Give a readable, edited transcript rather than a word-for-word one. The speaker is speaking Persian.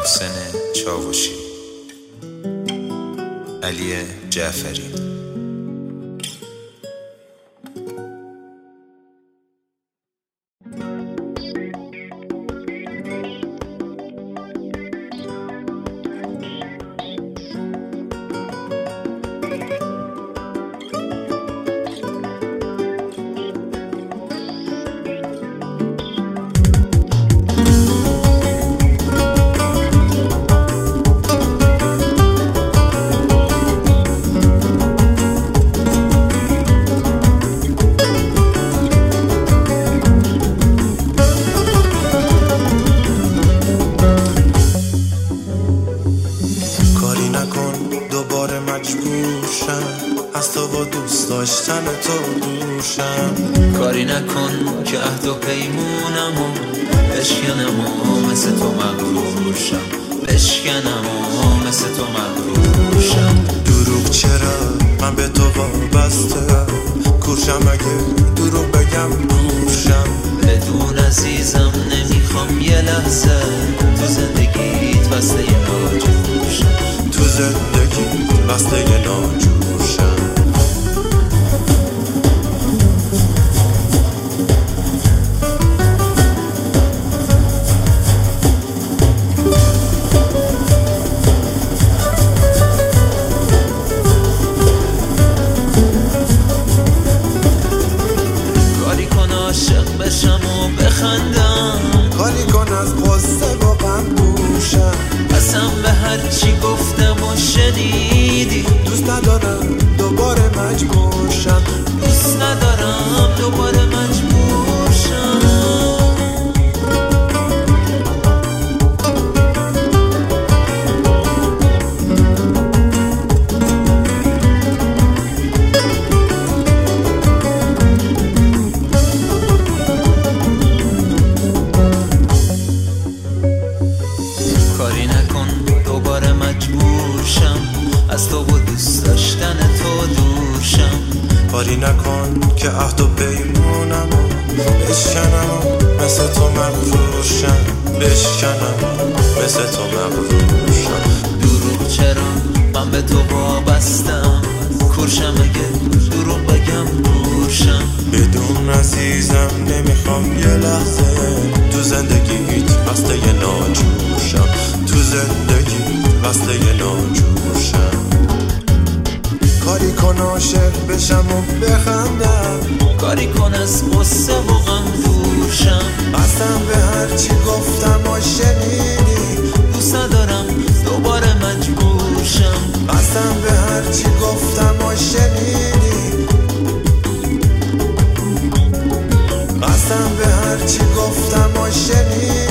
محسن چاوشی، علی جعفری. دوباره مجبور شم از تو با دوست داشتن تو دوشم. کاری نکن که عهد و پیمونمو بشکنم و مثل تو مغرور شم، بشکنم و مثل تو مغرور شم. دروغ چرا من به تو وابسته، کورشم اگه دروغ بگم کورشم. بدون عزیزم نمیخوام یه لحظه تو زندگیت بسته یه ناجور شم، تو زندگی بسته یه ناجور شم. کاری کن عاشق بشم و بخندم، کاری کن از قصه و غم دوشم. قسم به هر چی گفتم و شنیدی، دوست ندارم دوباره مجبور شم، دوست ندارم دوباره مجبور شم. کاری نکن دوباره مجبور شم از تو و دوست داشتن تو دور شم. کاری نکن که عهد و پیمونم بشکنم مثل تو مغرور شم، بشکنم مثل تو مغرور شم. دروغ چرا من به تو وابستم، کورشم اگه دروغ بگم کورشم. بدون عزیزم نمیخوام یه لحظه تو زندگیت بسته یه ناجور شم، تو زندگی بسته یه ناجور شم. کاری کن عاشق بشم و بخندم، کاری کن از قصه و غم دور شم. قسم به هر چی گفتم و شنیدی، دوست ندارم دوباره مجبور شم. قسم به هر چی گفتم و شنیدی، قسم به هر چی گفتم و شنیدی.